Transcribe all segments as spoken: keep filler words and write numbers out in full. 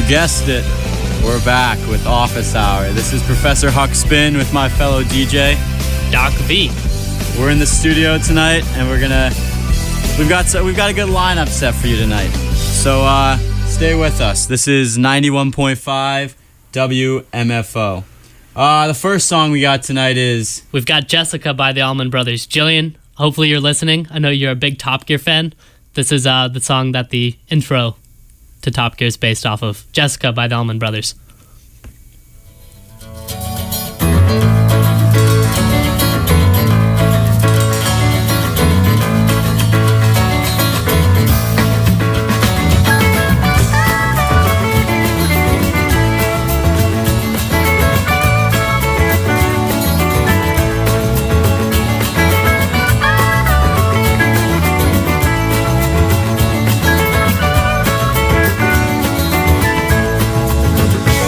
guessed it, we're back with Office Hour. This is Professor Huck Spin with my fellow D J, Doc V. We're in the studio tonight, and we're gonna we've got so, we've got a good lineup set for you tonight. So uh, stay with us. This is ninety-one point five W M F O. Uh, the first song we got tonight is We've got Jessica by the Allman Brothers. Jillian, hopefully you're listening. I know you're a big Top Gear fan. This is uh, the song that the intro to Top Gear is based off of. Jessica by the Allman Brothers. Thank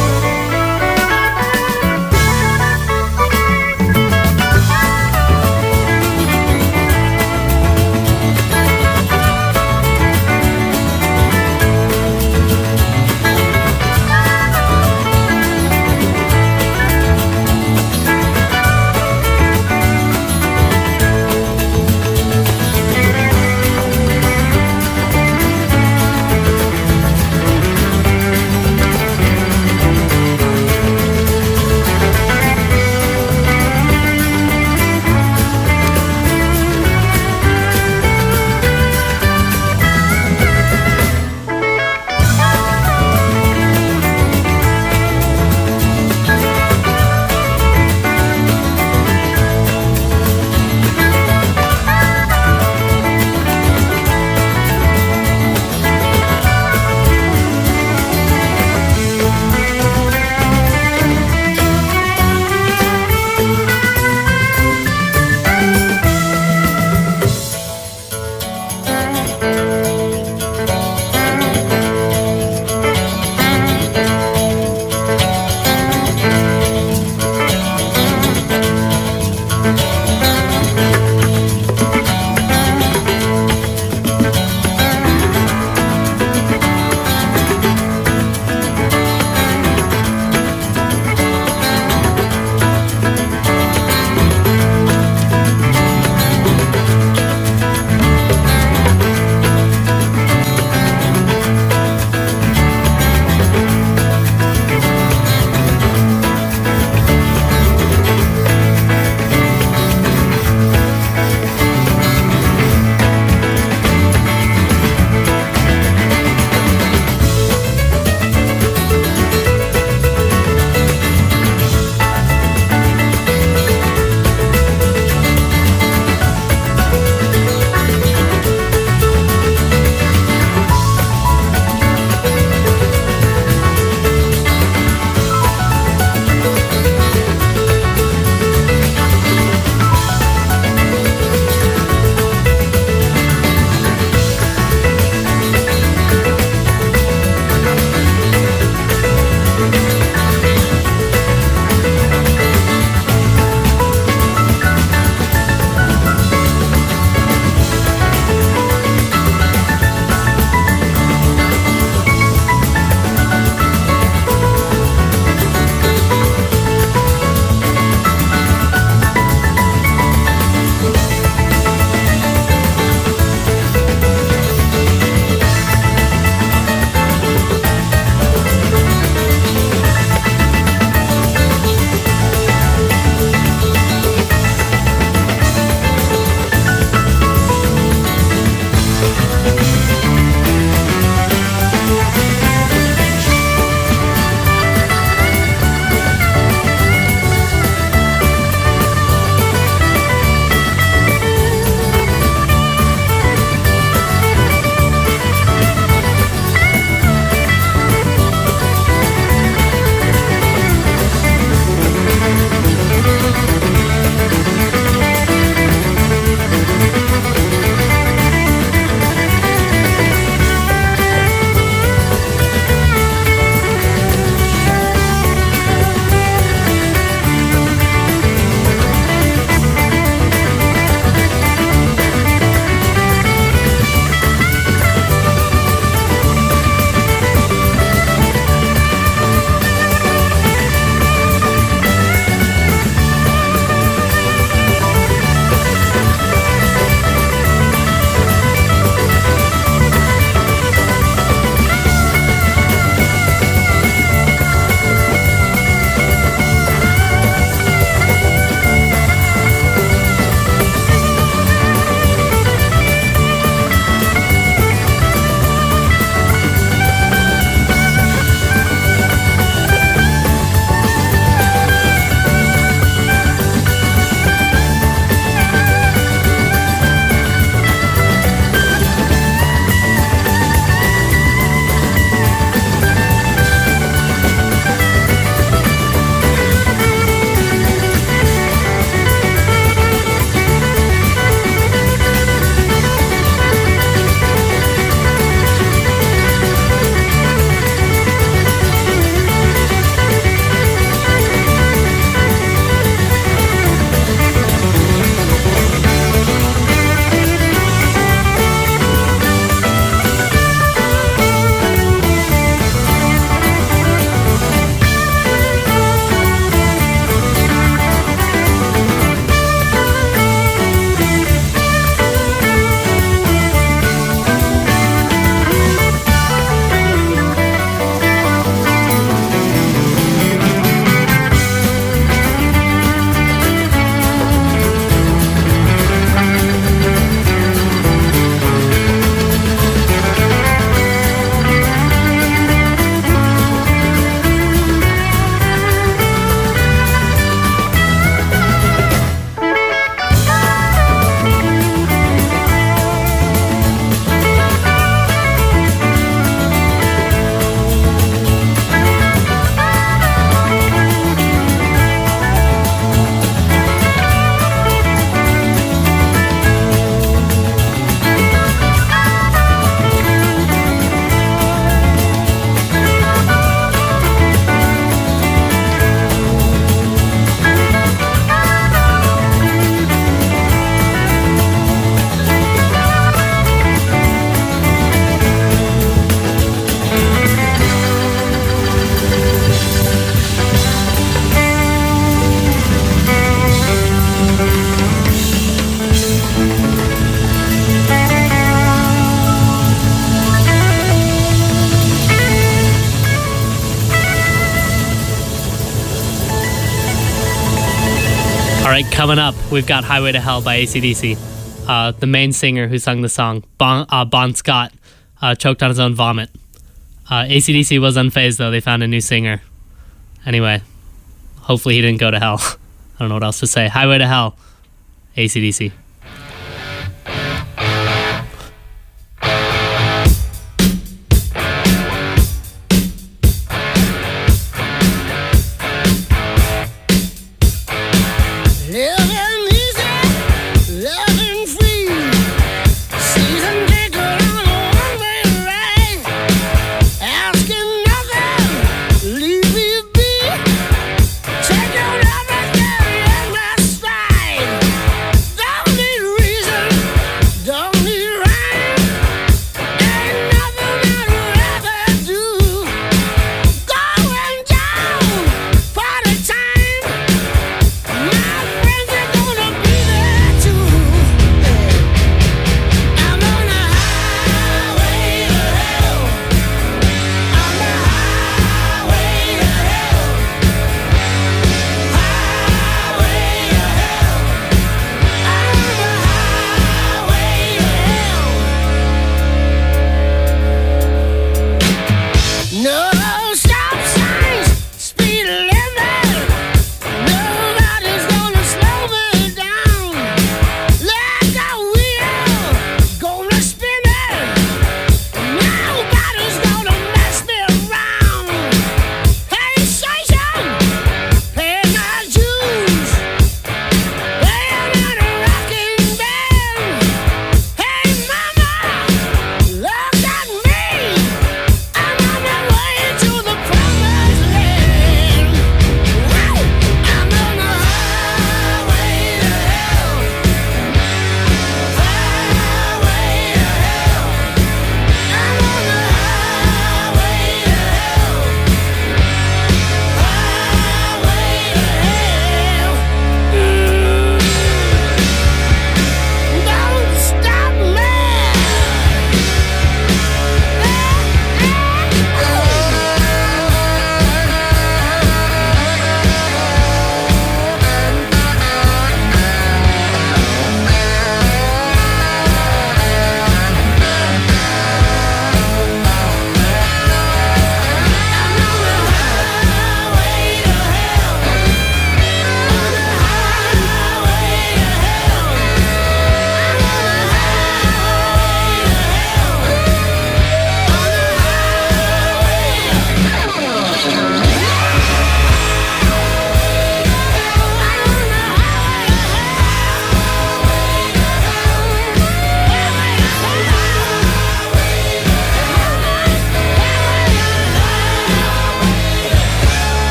All right, coming up, we've got Highway to Hell by A C D C. Uh, the main singer who sung the song, Bon, uh, Bon Scott, uh, choked on his own vomit. Uh, A C D C was unfazed, though. They found a new singer. Anyway, hopefully he didn't go to hell. I don't know what else to say. Highway to Hell, A C D C.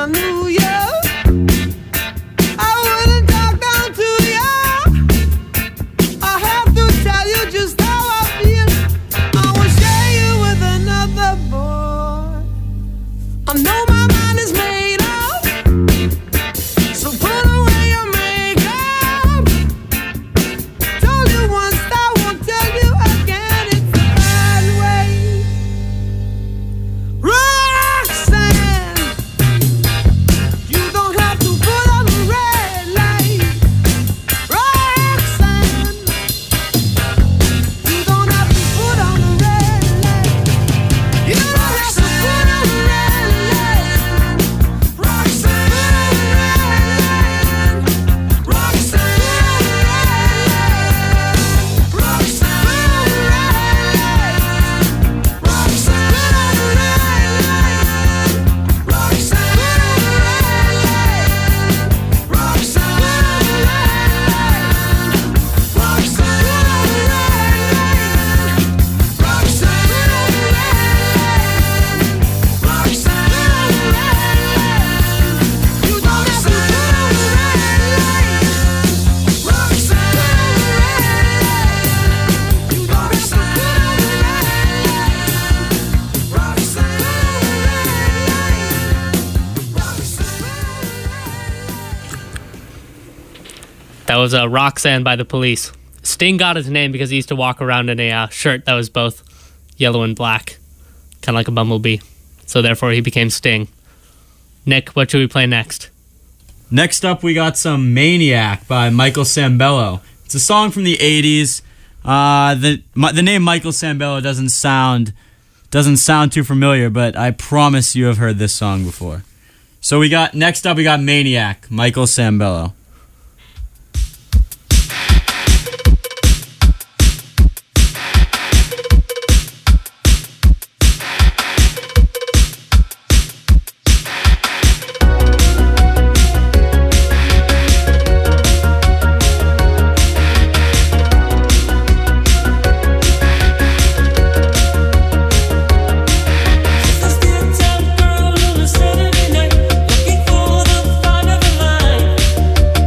I knew you, I wouldn't talk down to you. I have to tell you just how I feel. I will share you with another boy. I know my mind is made up, so put away your makeup. Told you once, I won't tell you again. It's the bad way. Roxanne, you don't have to put on the red light. Roxanne, you don't have to put on the red light. You don't have to put on the red light. Roxanne, Roxanne, Roxanne, That was uh, Roxanne by the Police. Sting got his name because he used to walk around in a uh, shirt that was both yellow and black, kind of like a bumblebee. So therefore he became Sting. Nick, what should we play next? Next up, we got some Maniac by Michael Sambello. It's a song from the eighties. Uh, the my, the name Michael Sambello doesn't sound doesn't sound too familiar, but I promise you have heard this song before. So we got next up, we got Maniac, Michael Sambello. Saturday night, looking for the fun of a life.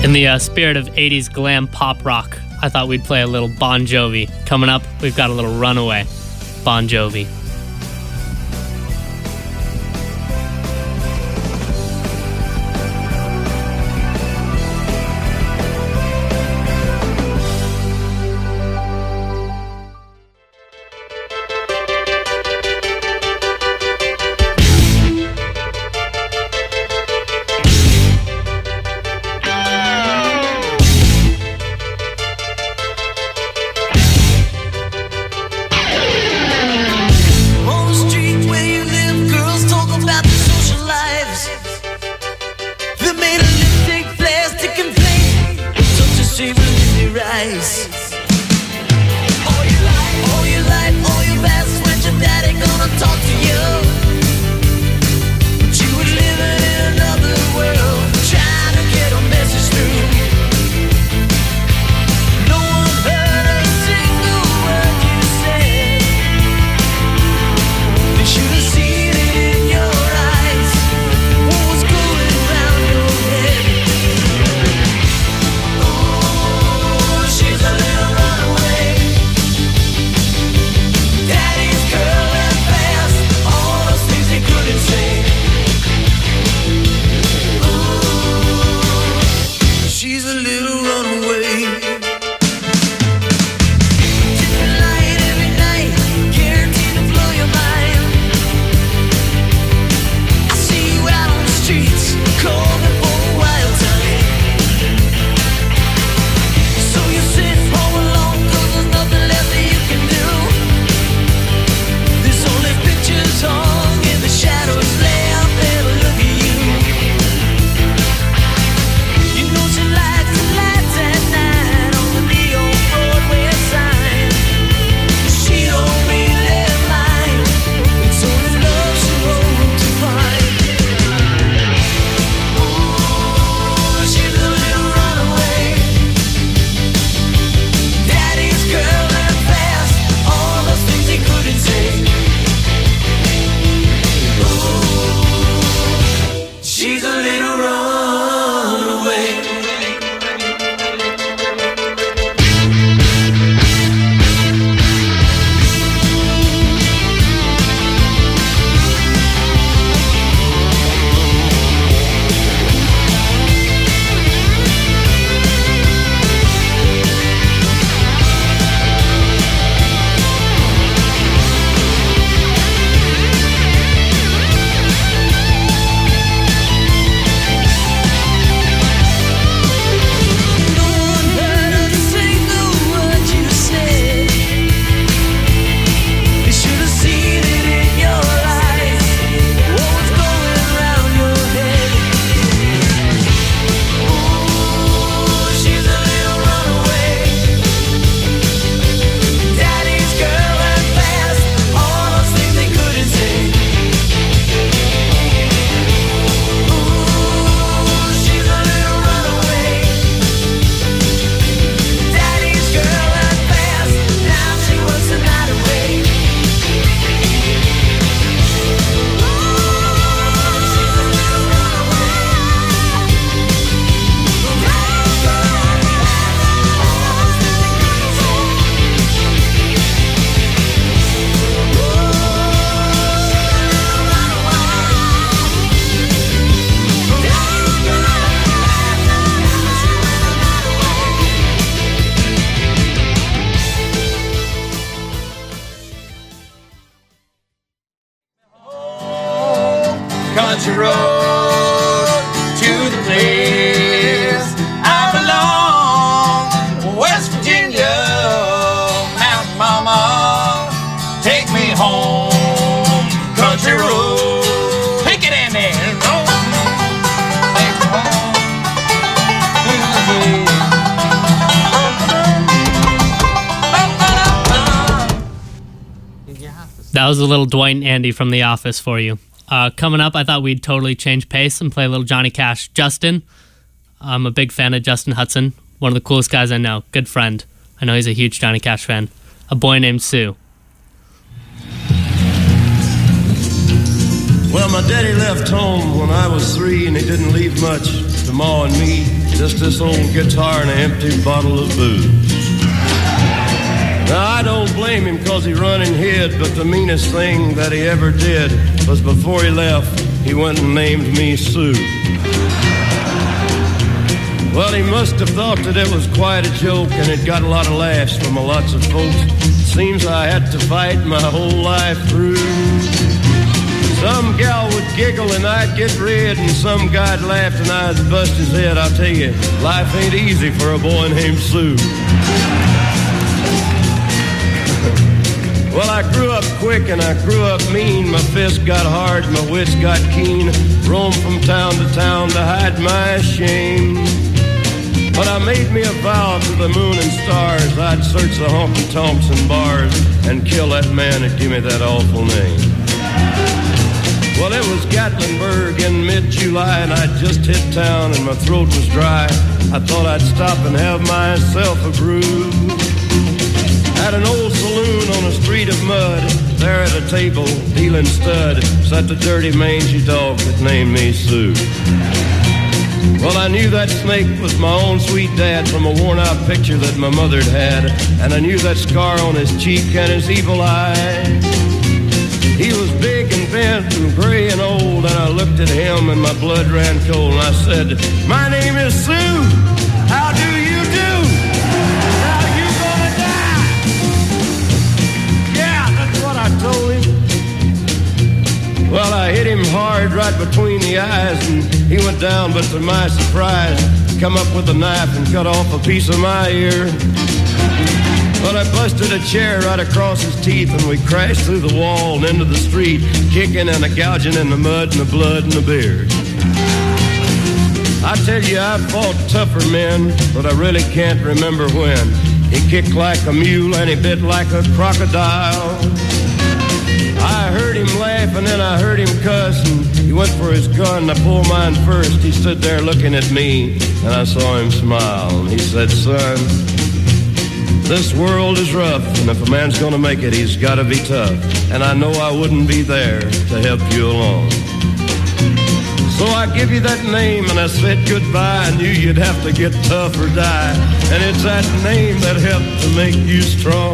In the uh, spirit of eighties glam pop rock, I thought we'd play a little Bon Jovi. Coming up, we've got a little Runaway, Bon Jovi. country road to the place I belong. West Virginia, Mountain Mama, take me home. Country road, pick it in there. Take me home. That was a little Dwight and Andy from The Office for you. Uh, coming up, I thought we'd totally change pace and play a little Johnny Cash. Justin, I'm a big fan of Justin Hutson, one of the coolest guys I know, good friend. I know he's a huge Johnny Cash fan. A Boy Named Sue. Well, my daddy left home when I was three, and he didn't leave much to Ma and me. just this old guitar and an empty bottle of booze. Now, I don't blame him because he run and hid, but the meanest thing that he ever did was before he left, he went and named me Sue. Well, he must have thought that it was quite a joke, and it got a lot of laughs from a lots of folks. Seems I had to fight my whole life through. Some gal would giggle and I'd get red, and some guy'd laugh and I'd bust his head. I'll tell you, life ain't easy for a boy named Sue. Well, I grew up quick and I grew up mean. My fists got hard, my wits got keen. Roamed from town to town to hide my shame. But I made me a vow to the moon and stars, I'd search the honky-tonks and bars and kill that man that gave me that awful name. Well, it was Gatlinburg in mid-July, and I'd just hit town and my throat was dry. I thought I'd stop and have myself a brew. At an old saloon on a street of mud, there at a table, dealing stud, sat the dirty mangy dog that named me Sue. Well, I knew that snake was my own sweet dad from a worn-out picture that my mother'd had, and I knew that scar on his cheek and his evil eye. He was big and bent and gray and old, and I looked at him and my blood ran cold, and I said, "My name is Sue. How do you do? How you gonna die?" Yeah, that's what I told him. Well, I hit him hard right between the eyes, and he went down, but to my surprise, come up with a knife and cut off a piece of my ear. Well, I busted a chair right across his teeth, and we crashed through the wall and into the street, kicking and a gouging in the mud and the blood and the beard. I tell you, I fought tougher men, but I really can't remember when. He kicked like a mule and he bit like a crocodile. I heard him laugh and then I heard him cuss, and he went for his gun. I pulled mine first. He stood there looking at me, and I saw him smile. And he said, "Son, this world is rough, and if a man's gonna make it, he's gotta be tough. And I know I wouldn't be there to help you along. So I give you that name, and I said goodbye. I knew you'd have to get tough or die, and it's that name that helped to make you strong."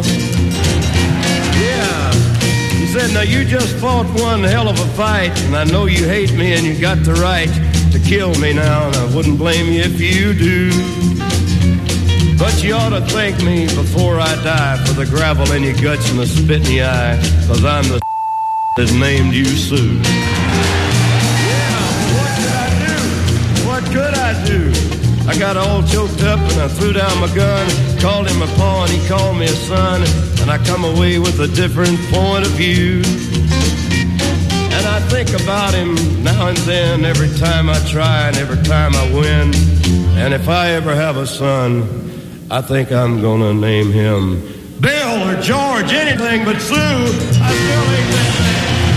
Yeah. He said, "Now you just fought one hell of a fight, and I know you hate me and you got the right to kill me now, and I wouldn't blame you if you do. But you ought to thank me before I die for the gravel in your guts and the spit in your eye, cause I'm the that named you Sue." Yeah, what could I do? What could I do? I got all choked up and I threw down my gun, called him a paw and he called me a son, and I come away with a different point of view. And I think about him now and then, every time I try and every time I win. And if I ever have a son, I think I'm gonna name him Bill or George, anything but Sue. I still ain't that name.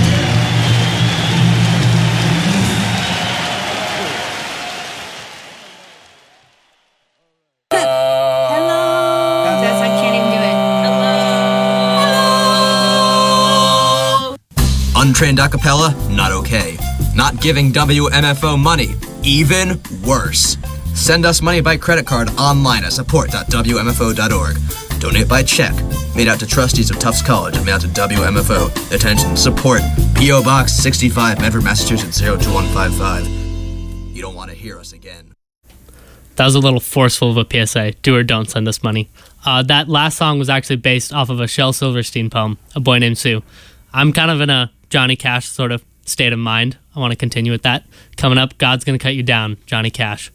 Untrained acapella? Not okay. Not giving W M F O money? Even worse. Send us money by credit card online at support dot w m f o dot org. Donate by check. Made out to trustees of Tufts College and made out to W M F O. Attention, support. P O Box sixty-five, Medford, Massachusetts zero two one five five. You don't want to hear us again. That was a little forceful of a P S A. Do or don't send us money. Uh, that last song was actually based off of a Shel Silverstein poem, A Boy Named Sue. I'm kind of in a Johnny Cash sort of state of mind. I want to continue with that. Coming up, God's Gonna Cut You Down, Johnny Cash.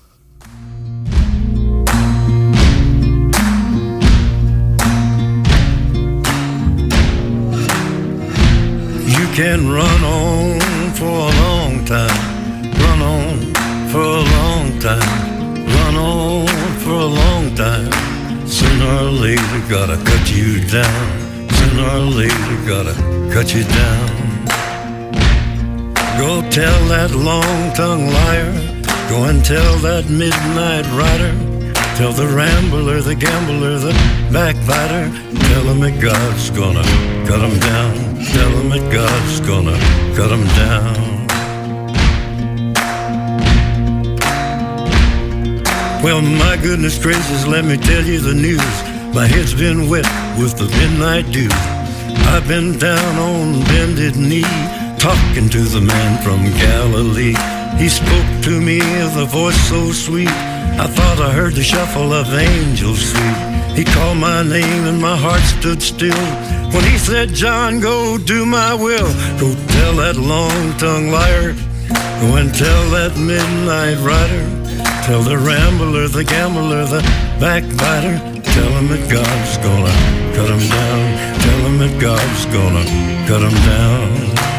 You can run on for a long time, run on for a long time, run on for a long time. Sooner or later, gotta cut you down. Sooner or later, gotta cut you down. Go tell that long-tongued liar, go and tell that midnight rider, tell the rambler, the gambler, the backbiter, tell him that God's gonna cut him down. Tell him that God's gonna cut him down. Well, my goodness gracious, let me tell you the news. My head's been wet with the midnight dew. I've been down on bended knee, talking to the man from Galilee. He spoke to me with a voice so sweet, I thought I heard the shuffle of angels sweet. He called my name and my heart stood still when he said, John, go do my will. Go tell that long-tongued liar, go and tell that midnight rider, tell the rambler, the gambler, the backbiter, tell him that God's gonna cut him down. Tell him that God's gonna cut him down.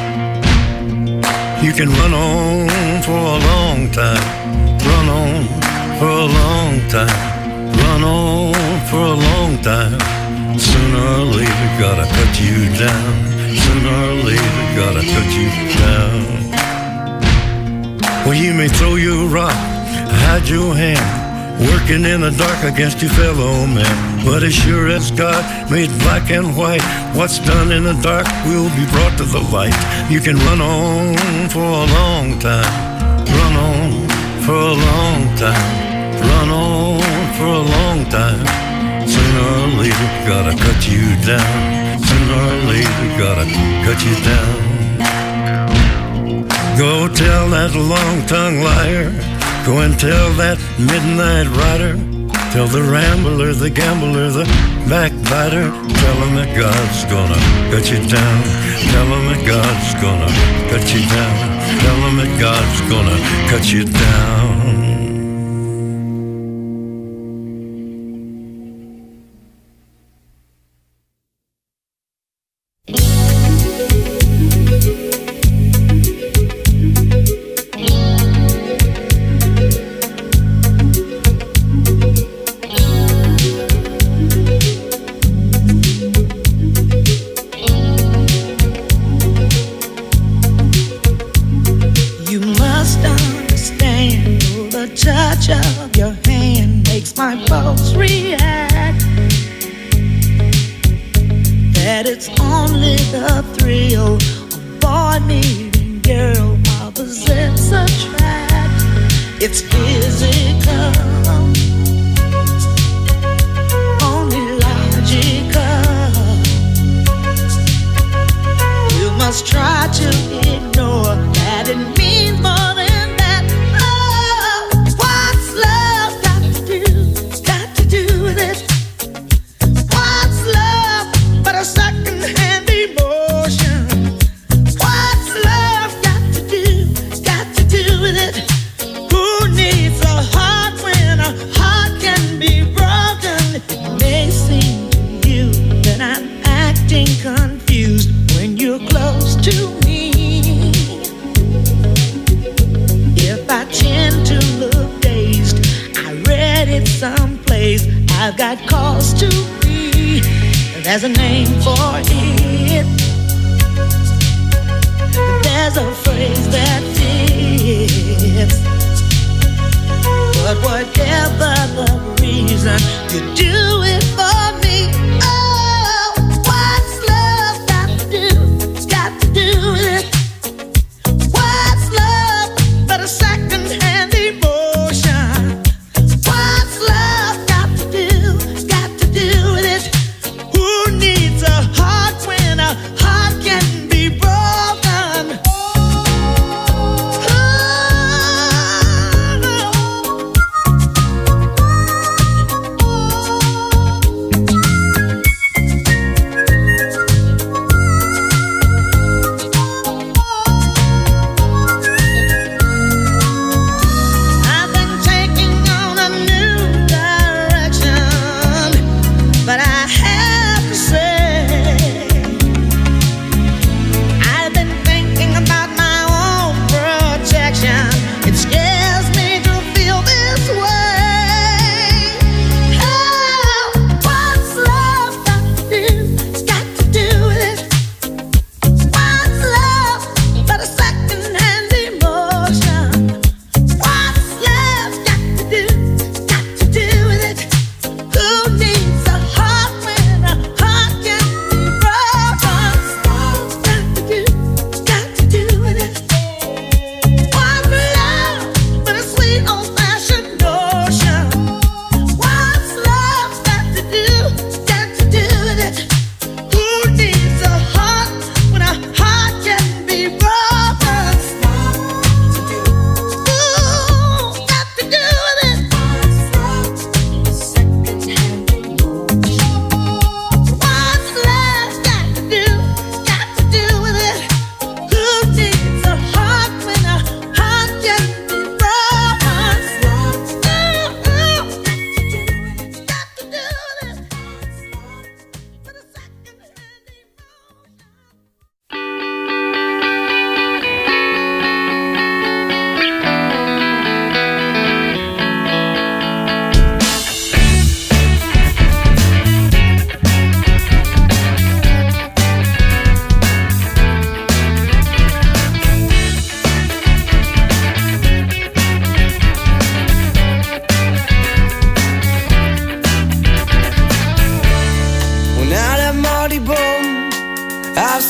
You can run on for a long time, run on for a long time, run on for a long time. Sooner or later, gotta cut you down. Sooner or later, gotta cut you down. Well, you may throw your rock, hide your hand, working in the dark against your fellow man. But as sure as God made black and white, what's done in the dark will be brought to the light. You can run on for a long time, run on for a long time, run on for a long time. Sooner or later, gotta cut you down. Sooner or later, gotta cut you down. Go tell that long-tongued liar, go and tell that midnight rider, tell the rambler, the gambler, the backbiter, tell him that God's gonna cut you down. Tell him that God's gonna cut you down. Tell him that God's gonna cut you down. There's a name for it. There's a phrase that fits. But whatever the reason, you do it for me. Oh, what's love got to do? It's got to do with it. What's love but a second-hand emotion? What's love got to do? It's got to do with it. Who needs a heart when a heart can be broken?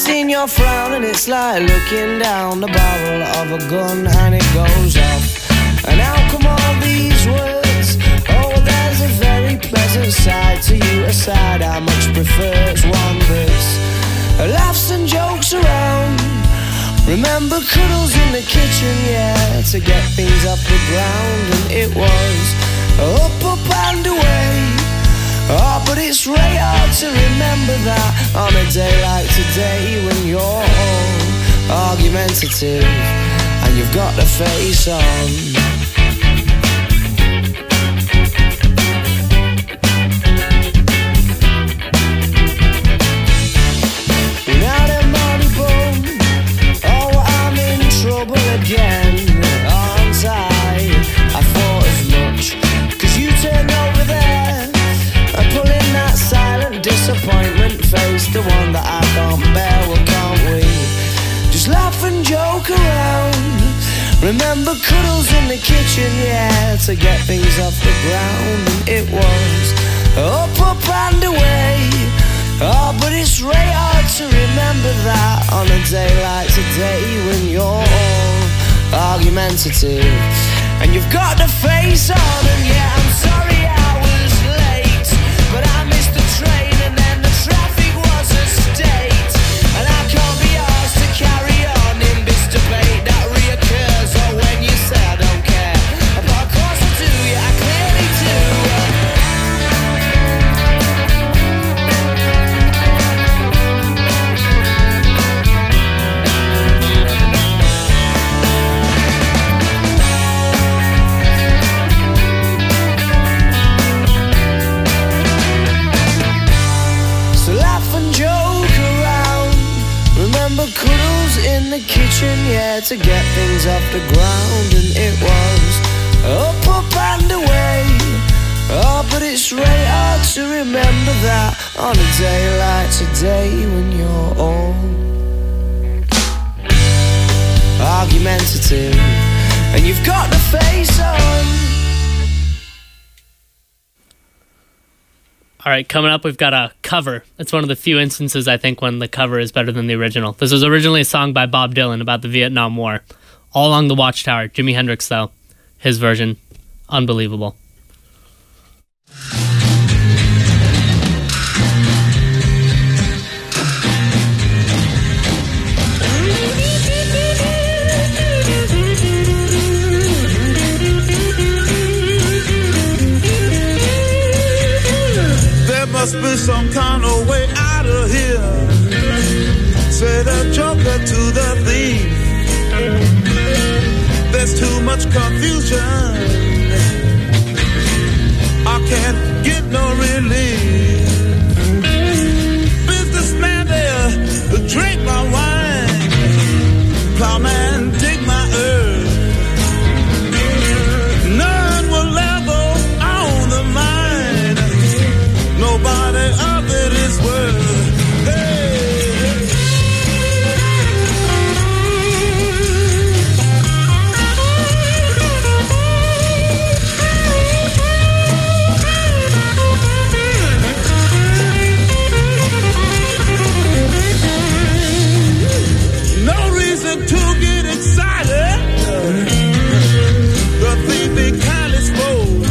seen your frown and it's like looking down the barrel of a gun and it goes off. And how come all these words? Oh, there's a very pleasant side to you, a side I much prefer. It's one verse, laughs and jokes around. Remember cuddles in the kitchen, yeah, to get things off the ground. And it was up, up and away. Oh, but it's really hard to remember that on a day like today, when you're all argumentative and you've got the face on. Again, aren't I? I thought as much, cause you turned over there and pulling that silent disappointment face, the one that I can't bear. Well, can't we just laugh and joke around? Remember cuddles in the kitchen, yeah, to get things off the ground. And it was up, up and away. Oh, but it's really hard to remember that on a day like today, when you're all argumentative and you've got the face on. And yeah, I'm sorry I was late, but I missed the train and then the traffic was a state. And I can't be asked to carry on in this debate that reoccurs. Or when you say I don't care, but of course I do, yeah, I clearly do. Cuddles in the kitchen, yeah, to get things off the ground. And it was up, up and away. Oh, but it's really hard to remember that on a day like today, when you're all argumentative and you've got the face on. All right, coming up, we've got a cover. It's one of the few instances, I think, when the cover is better than the original. This was originally a song by Bob Dylan about the Vietnam War. All Along the Watchtower. Jimi Hendrix, though. His version. Unbelievable. Must be some kind of way out of here, said a joker to the thief. There's too much confusion, I can't get no relief. Businessman there, drink my wine. Plowman, dig my earth. None will ever own the mine. Nobody of it is worth. Hey, no reason to get excited. The thief be kindly spoke.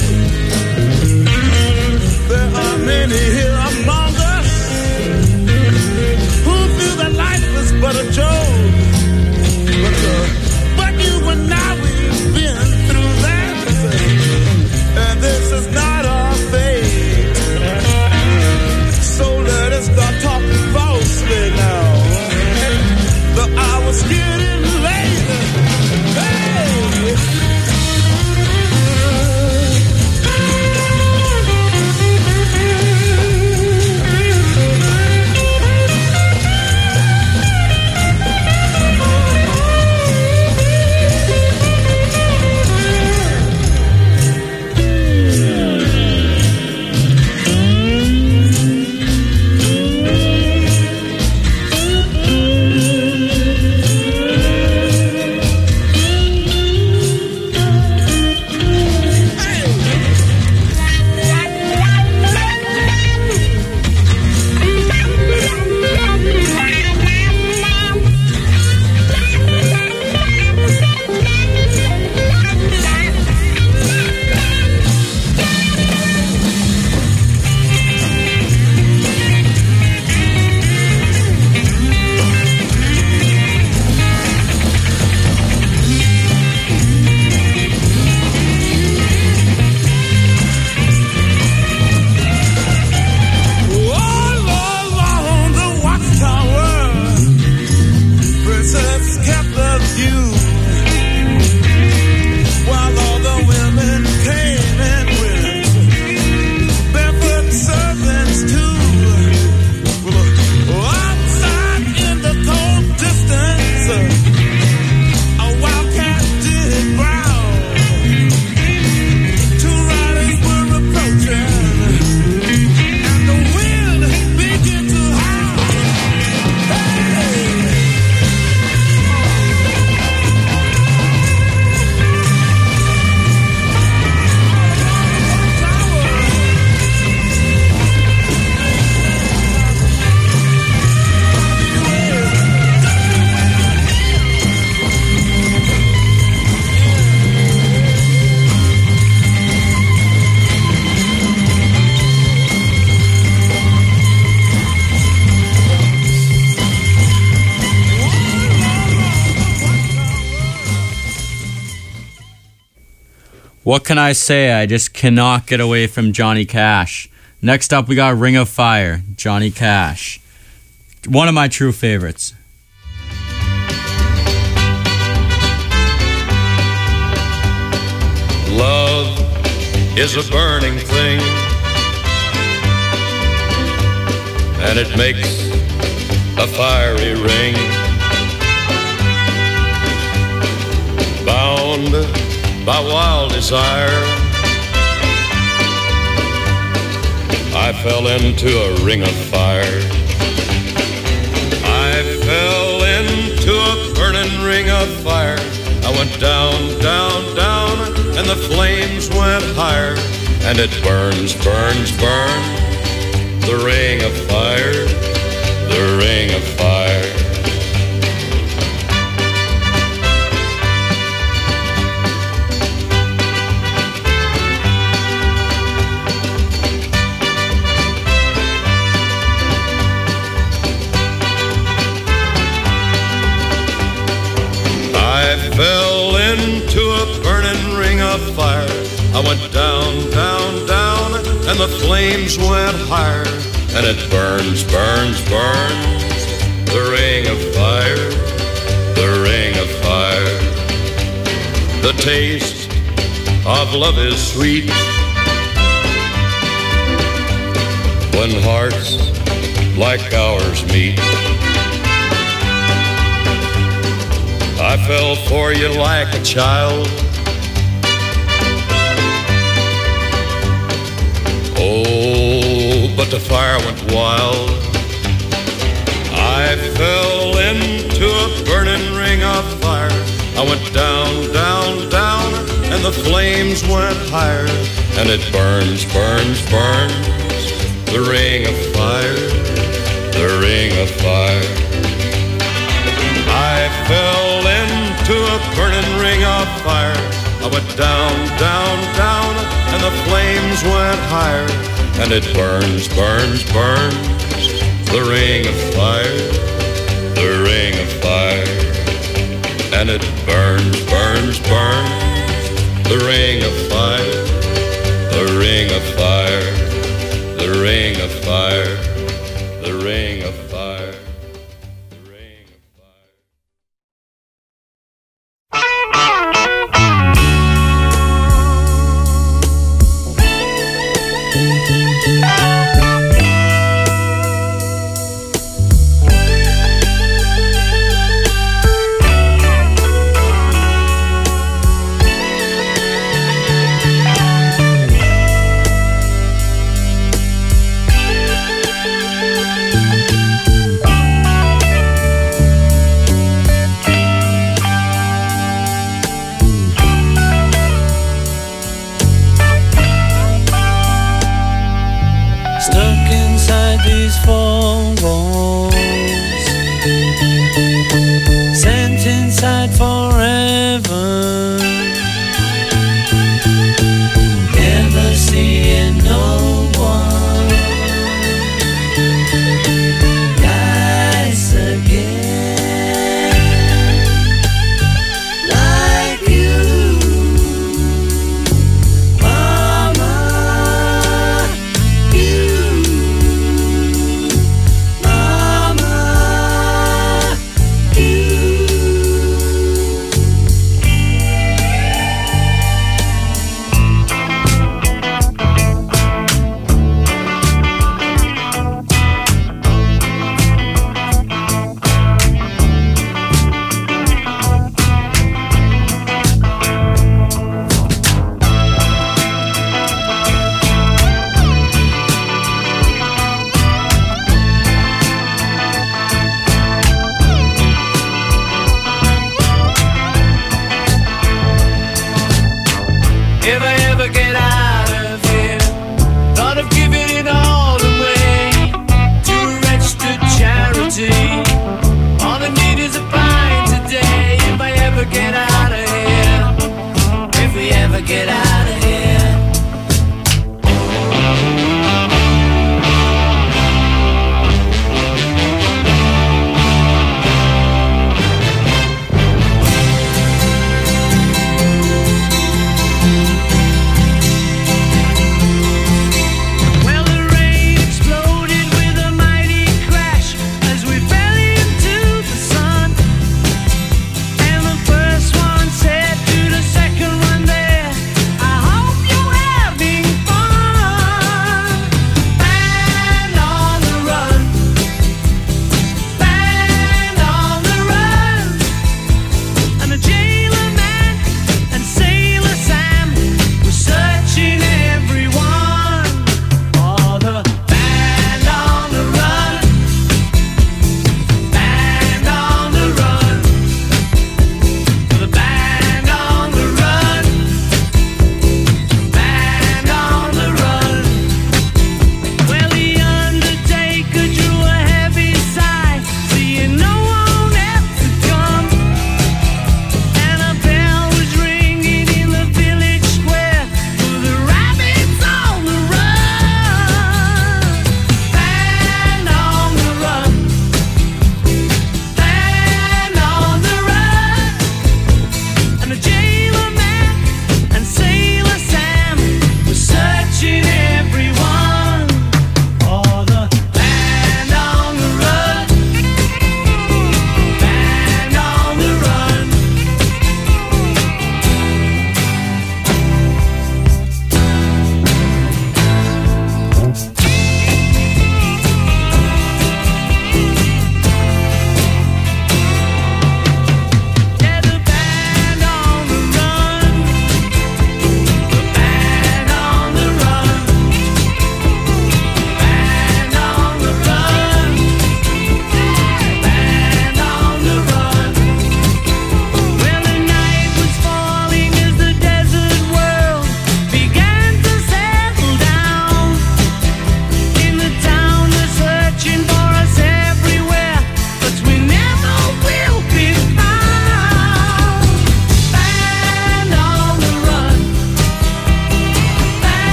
There are many here among us who feel that life is but a joke. But, uh, but you and I, we've been through that, and this is not our fate. So let us start talking falsely now. The hour's getting late. Hey! What can I say? I just cannot get away from Johnny Cash. Next up, we got Ring of Fire, Johnny Cash. One of my true favorites. Love is a burning thing, and it makes a fiery ring. Bound by wild desire, I fell into a ring of fire. I fell into a burning ring of fire. I went down, down, down, and the flames went higher. And it burns, burns, burns, the ring of fire, the ring of fire. I fell into a burning ring of fire. I went down, down, down, and the flames went higher. And it burns, burns, burns, the ring of fire, the ring of fire. The taste of love is sweet when hearts like ours meet. I fell for you like a child. Oh, but the fire went wild. I fell into a burning ring of fire. I went down, down, down, and the flames went higher. And it burns, burns, burns, the ring of fire, the ring of fire. I fell into a burning ring of fire. I went down, down, down, and the flames went higher. And it burns, burns, burns, the ring of fire, the ring of fire. And it burns, burns, burns, the ring of fire, the ring of fire, the ring of fire, the ring of fire. Mama, you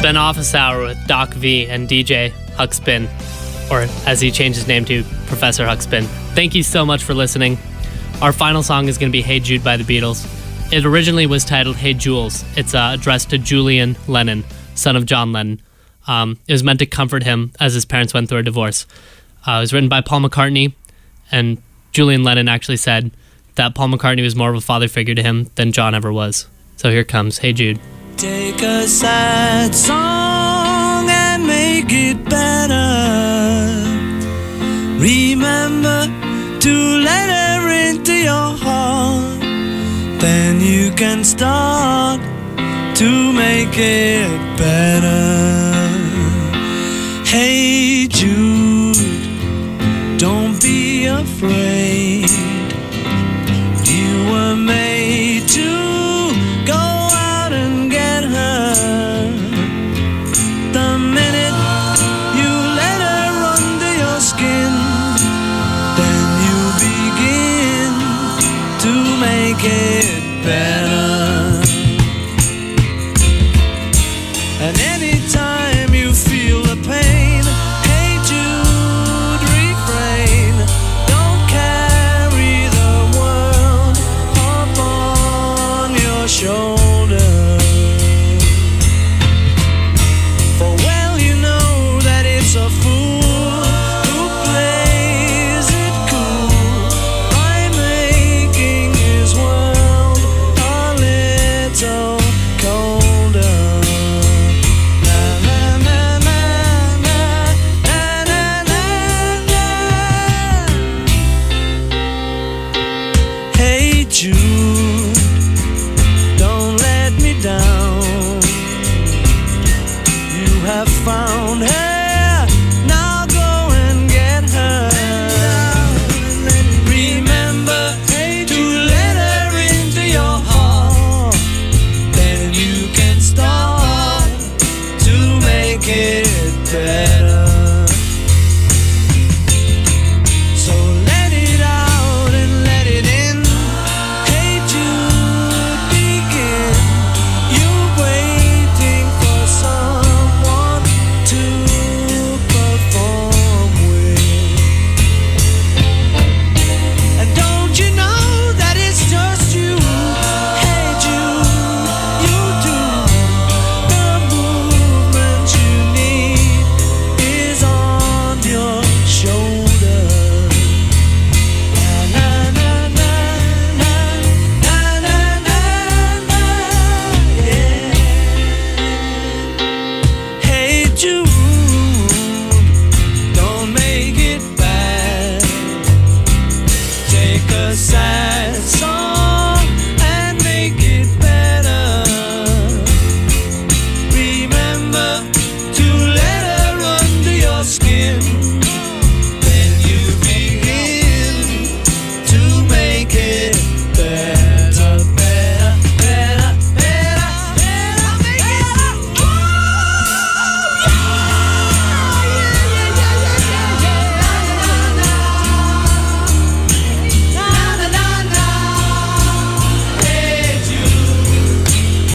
been Office Hour with Doc V and D J Huckspin, or as he changed his name to, Professor Huckspin. Thank you so much for listening. Our final song is going to be Hey Jude by the Beatles. It originally was titled Hey Jules. It's uh, addressed to Julian Lennon, son of John Lennon. Um, it was meant to comfort him as his parents went through a divorce. Uh, it was written by Paul McCartney, and Julian Lennon actually said that Paul McCartney was more of a father figure to him than John ever was. So here comes Hey Jude. Take a sad song and make it better. Remember to let her into your heart. Then you can start to make it better. Hey Jude, don't be afraid. You were made to go out and get her. The minute you let her under your skin, then you begin to make it better.